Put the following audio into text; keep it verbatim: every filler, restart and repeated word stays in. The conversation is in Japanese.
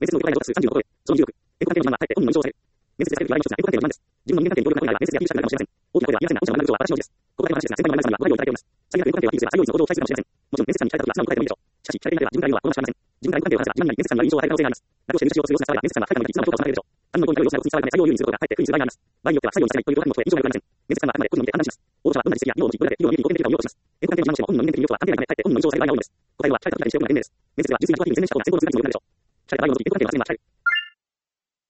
面接の業界の数さんじゅうのことで、そのにじゅうろく、エンコ関係の不満は、かえって本人の印象をされる。面接でされる議題の一つがエンコ関係の不満です。自分の人間関係の協力が困難なら面接やピーシーしたくなるかもしれません。大きな声では言いませんが、本社の学部長は私の字です。ここだけの話ですが、先輩の前田さんにはご配慮いただいております。最悪エンコ関係はピースでは採用率の向上を期待するかもしれません。もちろん面接官に聞かれたときは素直に答えてもいいでしょう。しかし、聞かれていないでは自分から言うのは好ましくありません。自分からエンコ関係を話すが、自慢に面接官には印象を与える可能性があります。楽をして入社しようとする様子が伝われば面接官は快感がいいというような質の評価をされるが、面接官はあくまで技術のことが伝わる様子に伝わるため採用を優位にすることがかえって不利にする場合があります。場合によっては採用されないということにもとて印象が良くありません。面接官はあくまで個人の見て判断します。応募者はどんな実績や業務の実力で企業の利益に貢献できるかを見ようとします。エンコ関係の自慢をしても本人の人間的魅力とは関係ないため、かえって本人の印象をされる場合が多いのです。答えは聞かれた時にしておくのが賢明です。面接では実績や特技に全面したことが専門の実力にもよくなるでしょう。聞かれた場合の時、エンコ関係の発言は聞かれる